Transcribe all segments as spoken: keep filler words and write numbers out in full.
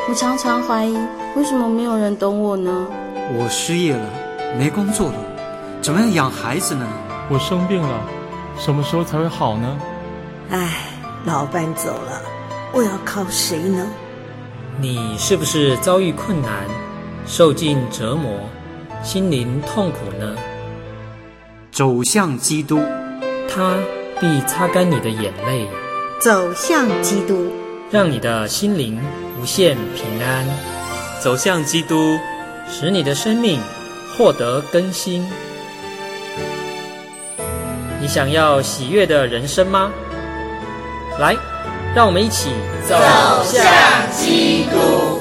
我常常怀疑，为什么没有人懂我呢？ 我失业了，没工作了，怎么样养孩子呢？ 我生病了，什么时候才会好呢？ 唉，老伴走了，我要靠谁呢？ 你是不是遭遇困难，受尽折磨，心灵痛苦呢？ 走向基督， 他必擦干你的眼泪， 走向基督， 让你的心灵无限平安。 走向基督， 使你的生命获得更新。你想要喜悦的人生吗？来，让我们一起走向基督。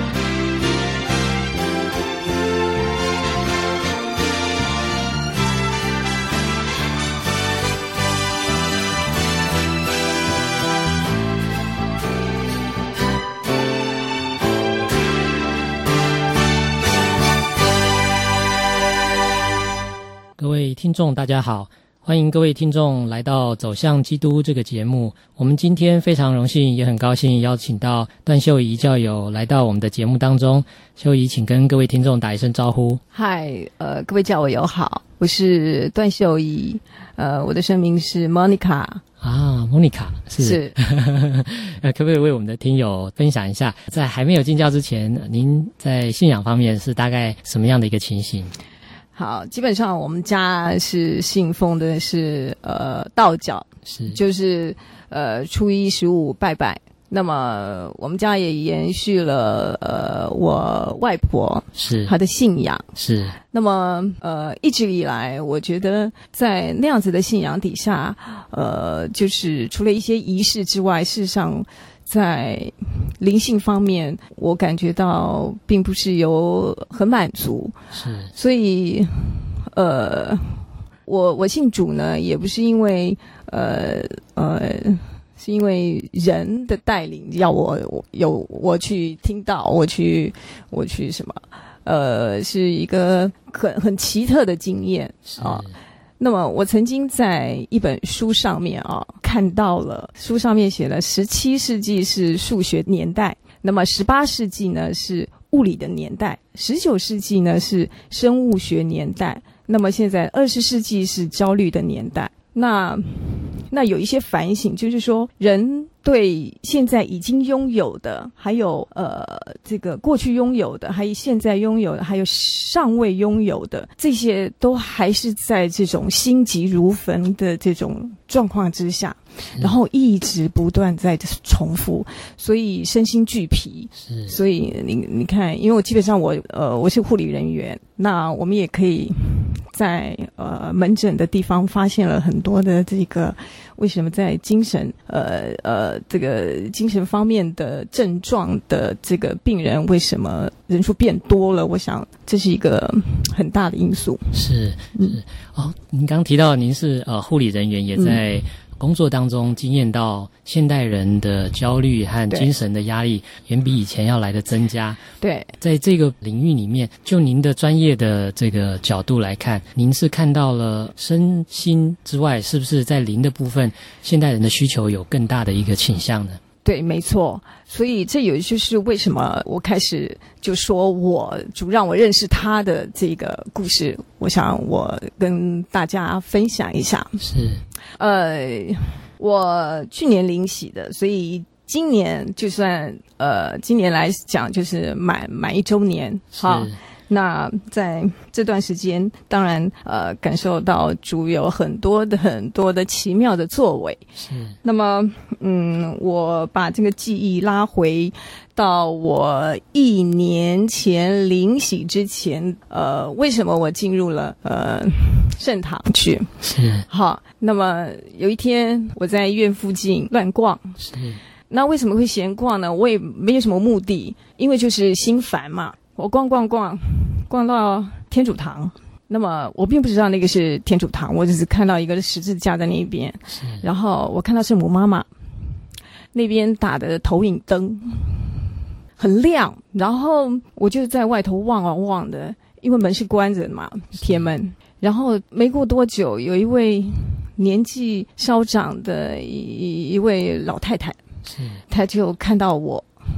各位听众大家好，欢迎各位听众来到走向基督这个节目。我们今天非常荣幸也很高兴邀请到段秀仪教友来到我们的节目当中。秀仪请跟各位听众打一声招呼。 嗨，呃，各位教友好，我是段秀仪，呃，我的声明是 Monica。 啊 ，Monica 是是呃，可不可以为我们的听友分享一下，在还没有进教之前，您在信仰方面是大概什么样的一个情形？ 好，基本上我们家是信奉的是呃道教， 是就是呃初一十五拜拜。那么我们家也延续了呃我外婆是她的信仰是。 那么呃一直以来，我觉得在那样子的信仰底下，呃就是除了一些仪式之外，事实上在灵性方面，我感觉到并不是有很满足， 是， 所以，呃，我我信主呢，也不是因为呃呃，是因为人的带领要我我有我去听到，我去我去什么，呃，是一个很很奇特的经验啊。那么我曾经在一本书上面啊看到了，书上面写了十七世纪是数学年代，那么十八世纪呢是物理的年代，十九世纪呢是生物学年代，那么现在二十世纪是焦虑的年代。那那有一些反省，就是说人对现在已经拥有的，还有呃这个过去拥有的，还有现在拥有的，还有尚未拥有的，这些都还是在这种心急如焚的这种状况之下，然后一直不断在重复，所以身心俱疲。 是， 所以你你看，因为我基本上我呃我是护理人员，那我们也可以在呃门诊的地方发现了很多的这个为什么在精神呃呃这个精神方面的症状的这个病人为什么人数变多了？我想这是一个很大的因素。 是是、嗯、哦，您刚提到您是呃护理人员，也在、嗯工作当中经验到现代人的焦虑和精神的压力远比以前要来的增加。 对， 在这个领域里面，就您的专业的这个角度来看，您是看到了身心之外，是不是在灵的部分，现代人的需求有更大的一个倾向呢？ 对，没错。所以这有就是为什么我开始就说我主让我认识他的这个故事，我想我跟大家分享一下。 是， 呃，我去年领洗的，所以今年就算呃今年来讲就是满满一周年。好，那在这段时间，当然呃感受到主有很多的很多的奇妙的作为。 是。 那么嗯，我把这个记忆拉回到我一年前领洗之前，呃，为什么我进入了呃圣堂去？ 是。 好，那么有一天我在医院附近乱逛。 是。 那为什么会闲逛呢？我也没有什么目的，因为就是心烦嘛。我逛逛逛，逛到天主堂。那么我并不知道那个是天主堂，我只是看到一个十字架在那边，然后我看到圣母妈妈那边打的投影灯很亮，然后我就在外头望啊望的，因为门是关着的嘛，铁门。然后没过多久，有一位年纪稍长的一一位老太太，她就看到我。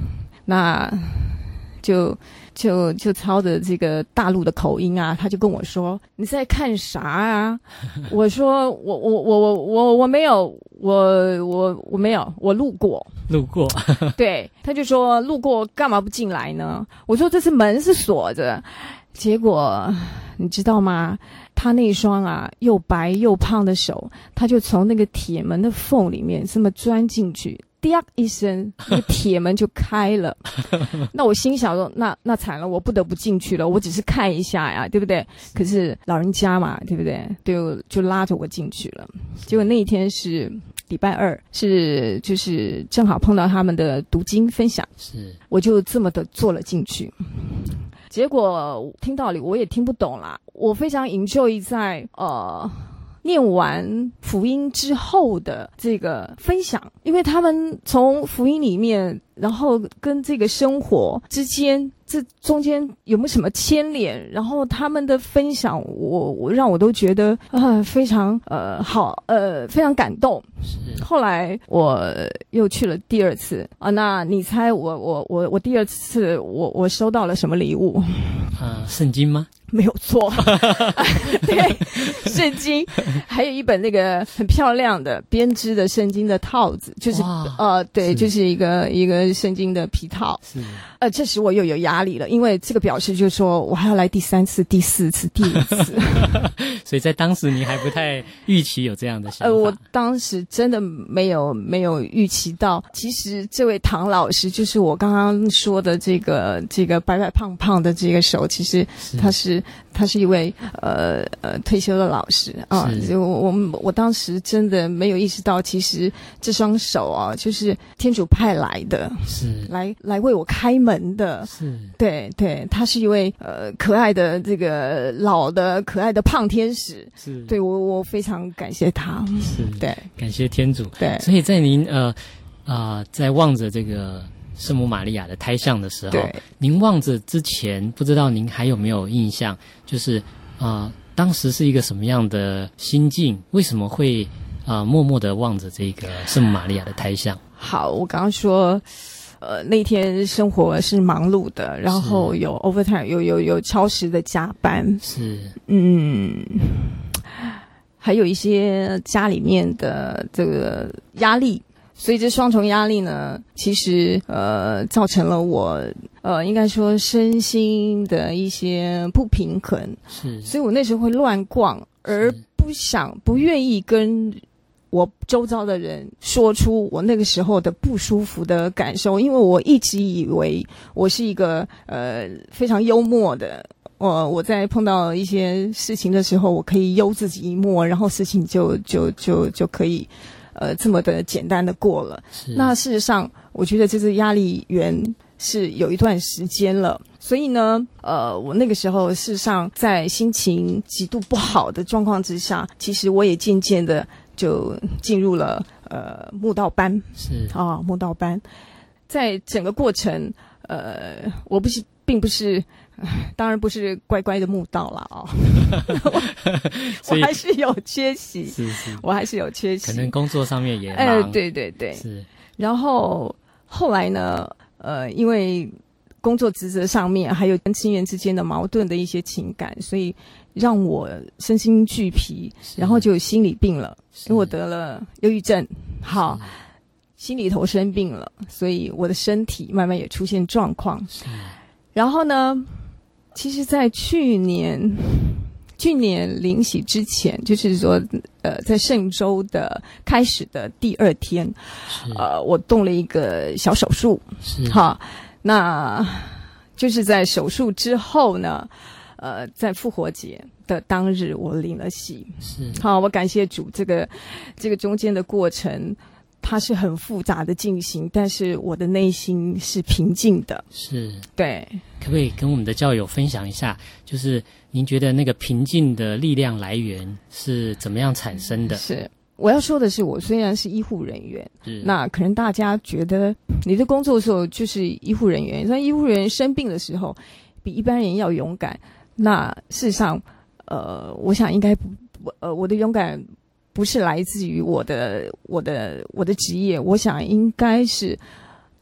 那就就就操着这个大陆的口音啊，他就跟我说：“你在看啥啊？”我说：“我我我我我我没有，我我我没有，我路过。” 路过。 对，他就说：“路过干嘛不进来呢？”我说：“这是门是锁着。”结果你知道吗？他那双啊又白又胖的手，他就从那个铁门的缝里面这么钻进去，滴一声，那个铁门就开了。那我心想说，那那惨了，我不得不进去了。我只是看一下呀，对不对？可是老人家嘛，对不对？就就拉着我进去了。结果那一天是礼拜二，是就是正好碰到他们的读经分享， 是我就这么的坐了进去。结果听道理我也听不懂啦，我非常 enjoy 在呃念完福音之后的这个分享，因为他们从福音里面，然后跟这个生活之间，这中间有没有什么牵连？然后他们的分享我，我让我都觉得呃非常呃好呃非常感动。后来我又去了第二次啊，那你猜我我我我第二次我我收到了什么礼物？ 呃，圣经吗？ 没有错。对，圣经，还有一本那个很漂亮的编织的圣经的套子，就是呃对是就是一个一个圣经的皮套。是呃这时我又有压力了，因为这个表示就是说我还要来第三次第四次第五次。 所以在当时你还不太预期有这样的想法。 呃我当时真的没有没有预期到，其实这位唐老师就是我刚刚说的这个这个白白胖胖的这个手，其实他是他是一位呃呃退休的老师啊。我我我当时真的没有意识到，其实这双手啊就是天主派来的，是来来为我开门的。是对对，他是一位呃可爱的这个老的可爱的胖天使。是对我我非常感谢他。是对， 感谢天主。对，所以在您呃啊、呃、在望着这个圣母玛利亚的胎像的时候，您望着之前，不知道您还有没有印象，就是啊、呃、当时是一个什么样的心境？为什么会啊、呃、默默的望着这个圣母玛利亚的胎像？ 好，我刚刚说呃那天生活是忙碌的，然后有 overtime 有有有超时的加班，是嗯还有一些家里面的这个压力，所以这双重压力呢，其实呃造成了我呃应该说身心的一些不平衡。是，所以我那时候会乱逛，而不想不愿意跟我周遭的人说出我那个时候的不舒服的感受，因为我一直以为我是一个呃非常幽默的。我我在碰到一些事情的时候，我可以悠自己一默，然后事情就就就就可以呃这么的简单的过了。那事实上我觉得这次压力源是有一段时间了，所以呢呃我那个时候事实上在心情极度不好的状况之下，其实我也渐渐的就进入了呃慕道班。是啊，慕道班在整个过程呃我不是并不是当然不是乖乖的慕道了啊、哦，我还是有缺席，是是，我还是有缺席， 可能工作上面也忙， 哎、呃，对对对，是。然后后来呢，呃，因为工作职责上面还有跟亲人之间的矛盾的一些情感，所以让我身心俱疲，然后就有心理病了，因为我得了忧郁症，好，心里头生病了，所以我的身体慢慢也出现状况。然后呢，其实在去年去年临洗之前，就是说呃在圣周的开始的第二天，呃我动了一个小手术，是好，那就是在手术之后呢，呃在复活节的当日我领了洗，是好，我感谢主，这个这个中间的过程它是很复杂的进行，但是我的内心是平静的。是，对。 可不可以跟我们的教友分享一下，就是您觉得那个平静的力量来源是怎么样产生的？ 是，我要说的是，我虽然是医护人员，那可能大家觉得你的工作的时候就是医护人员，那医护人员生病的时候比一般人要勇敢。那事实上，呃，我想应该不，呃，我的勇敢不是来自于我的我的我的职业，我想应该是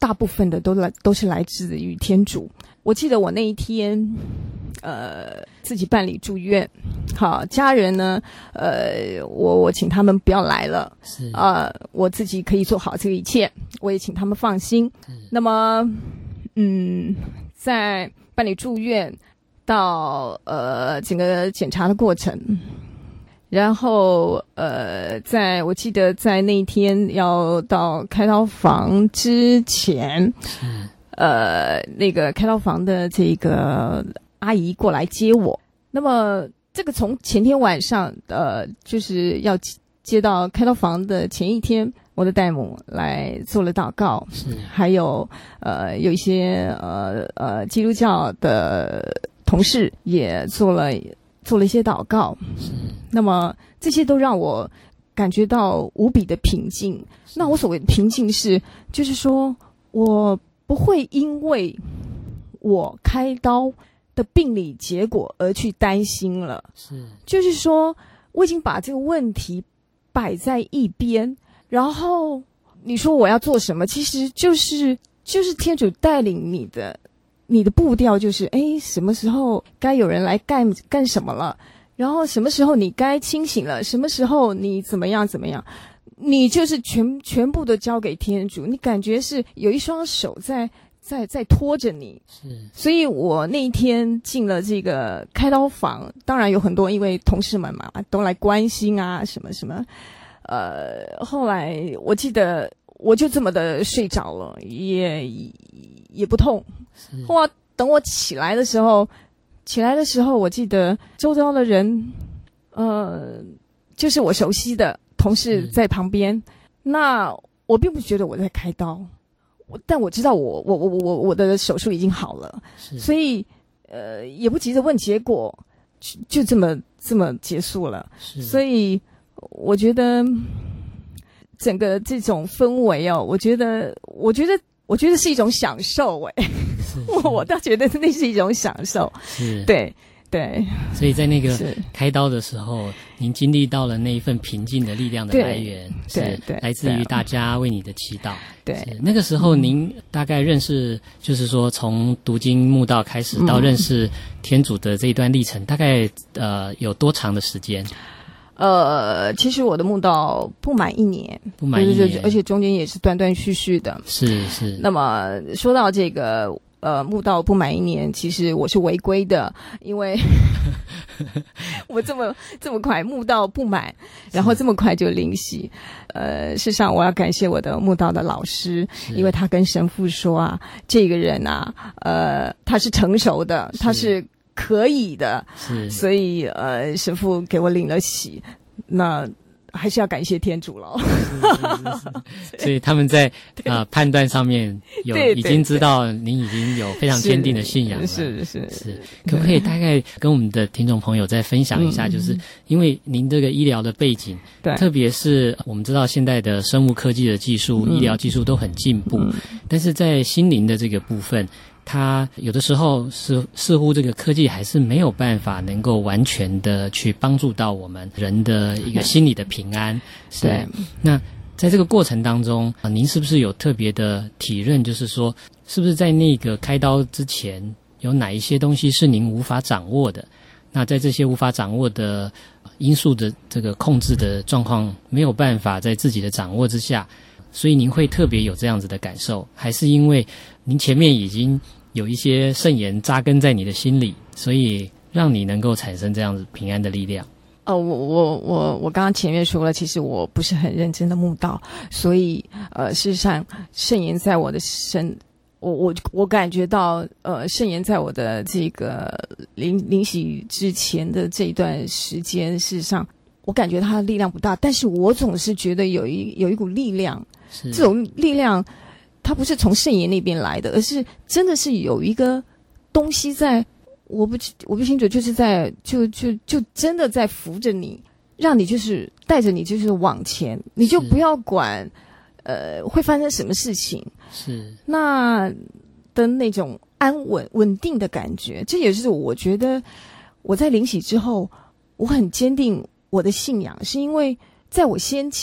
大部分的都来都是来自于天主。我记得我那一天，呃，自己办理住院，好，家人呢，呃，我我请他们不要来了， 是呃，我自己可以做好这个一切，我也请他们放心。那么，嗯，在办理住院到呃整个检查的过程。然后，呃，在我记得在那一天要到开刀房之前，呃，那个开刀房的这个阿姨过来接我。那么，这个从前天晚上，呃，就是要接到开刀房的前一天，我的代母来做了祷告， 是还有呃有一些呃呃基督教的同事也做了。做了一些祷告，那么这些都让我感觉到无比的平静。那我所谓的平静是，就是说我不会因为我开刀的病理结果而去担心了， 是， 就是说我已经把这个问题摆在一边，然后你说我要做什么，其实就是就是天主带领你的。你的步调就是，哎，什么时候该有人来干干什么了？然后什么时候你该清醒了？什么时候你怎么样怎么样？你就是全全部都交给天主，你感觉是有一双手在在在拖着你。 是， 所以我那一天进了这个开刀房，当然有很多因为同事们嘛都来关心啊什么什么。呃，后来我记得我就这么的睡着了，也也不痛。后来等我起来的时候，起来的时候，我记得周遭的人，呃，就是我熟悉的同事在旁边。那我并不觉得我在开刀，我但我知道我我我我我的手术已经好了，所以呃也不急着问结果，就就这么这么结束了。所以我觉得整个这种氛围哦，我觉得我觉得。我觉得是一种享受哎、欸，我我倒觉得那是一种享受， 是， 对对。 所以在那个开刀的时候，您经历到了那一份平静的力量的来源， 对对， 来自于大家为你的祈祷。 对， 那个时候您大概认识，就是说从读经慕道开始到认识天主的这一段历程，嗯、大概呃有多长的时间？ 呃，其实我的慕道不满一年， 不满一年， 而且中间也是断断续续的。 是是。 那么说到这个呃慕道不满一年，其实我是违规的，因为我这么这么快慕道不满，然后这么快就灵洗。呃，事实上我要感谢我的慕道的老师，因为他跟神父说啊，这个人啊，呃，他是成熟的，他是。可以的， 是， 所以呃，神父给我领了洗，那还是要感谢天主了。 所以他们在啊、呃、判断上面有已经知道您已经有非常坚定的信仰了， 是是 是, 是，可不可以大概跟我们的听众朋友再分享一下？就是因为您这个医疗的背景， 对， 特别是我们知道现在的生物科技的技术、嗯、医疗技术都很进步，嗯、但是在心灵的这个部分。它有的时候是似乎这个科技还是没有办法能够完全的去帮助到我们人的一个心理的平安。 对， 那在这个过程当中啊，您是不是有特别的体认？就是说，是不是在那个开刀之前，有哪一些东西是您无法掌握的？那在这些无法掌握的因素的这个控制的状况没有办法在自己的掌握之下，所以您会特别有这样子的感受，还是因为您前面已经有一些圣言扎根在你的心里，所以让你能够产生这样子平安的力量？ 呃，我我我我刚刚前面说了，其实我不是很认真的慕道，所以呃，事实上圣言在我的身，我我我感觉到呃，圣言在我的这个灵灵洗之前的这一段时间，事实上我感觉它的力量不大，但是我总是觉得有一有一股力量，这种力量。它不是从圣言那边来的，而是真的是有一个东西在，我不我不清楚，就是在就就就真的在扶着你，让你就是带着你就是往前，你就不要管呃会发生什么事情， 是那的那种安稳稳定的感觉。这也是我觉得我在灵洗之后，我很坚定我的信仰，是因为在我先前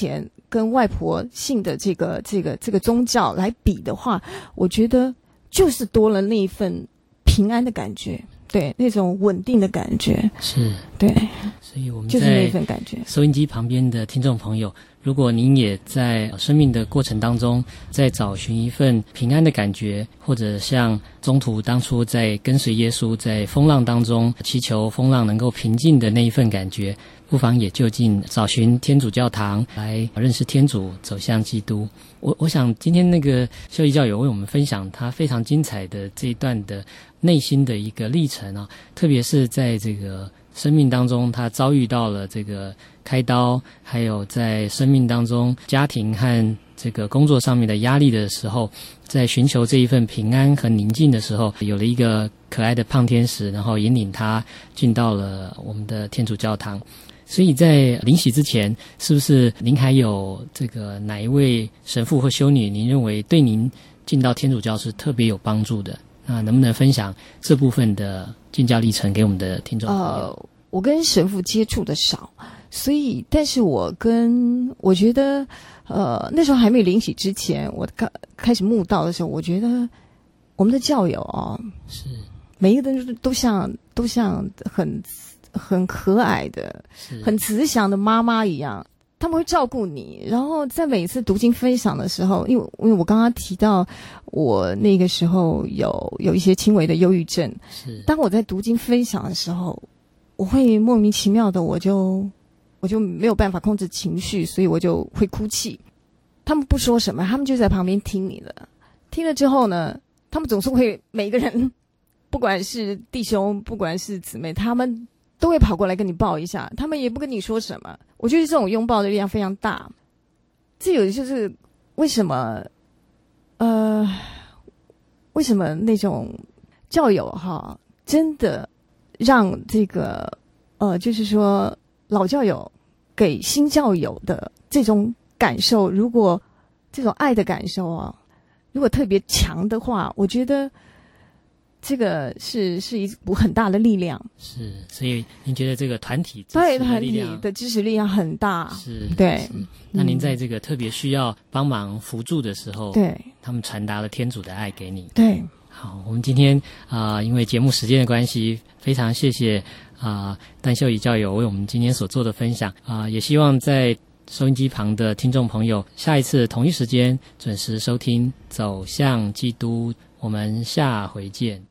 跟外婆信的这个这个这个宗教来比的话，我觉得就是多了那一份平安的感觉，对，那种稳定的感觉， 是， 对， 所以我们就是那份感觉。 收音机旁边的听众朋友，如果您也在生命的过程当中，在找寻一份平安的感觉，或者像中途当初在跟随耶稣，在风浪当中祈求风浪能够平静的那一份感觉，不妨也就近找寻天主教堂来认识天主，走向基督。我我想今天那个秀仪教友为我们分享他非常精彩的这一段的内心的一个历程啊，特别是在这个生命当中他遭遇到了这个开刀，还有在生命当中家庭和这个工作上面的压力的时候，在寻求这一份平安和宁静的时候，有了一个可爱的胖天使，然后引领他进到了我们的天主教堂。所以在临洗之前，是不是您还有这个哪一位神父或修女您认为对您进到天主教是特别有帮助的？那能不能分享这部分的进教历程给我们的听众朋友？ 呃，我跟神父接触的少，所以但是我跟我觉得呃那时候还没有临洗之前，我刚开始慕道的时候，我觉得我们的教友哦， 是每一个人都像都像很很和蔼的、很慈祥的妈妈一样，他们会照顾你。然后在每次读经分享的时候，因为因为我刚刚提到我那个时候有有一些轻微的忧郁症， 是当我在读经分享的时候，我会莫名其妙的我就我就没有办法控制情绪，所以我就会哭泣。他们不说什么，他们就在旁边听你了。听了之后呢，他们总是会每个人，不管是弟兄，不管是姊妹，他们都会跑过来跟你抱一下，他们也不跟你说什么。我觉得这种拥抱的力量非常大。这有就是为什么，呃，为什么那种教友哈，真的让这个呃，就是说老教友给新教友的这种感受，如果这种爱的感受啊，如果特别强的话，我觉得这个是是一股很大的力量。 是，所以您觉得这个团体支对持的团体力量的支持力量很大。 是， 对是。那您在这个特别需要帮忙辅助的时候， 对， 他们传达了天主的爱给你。 对。 好，我们今天啊、呃，因为节目时间的关系，非常谢谢啊、呃、段秀仪教友为我们今天所做的分享啊、呃，也希望在收音机旁的听众朋友，下一次同一时间准时收听《走向基督》，我们下回见。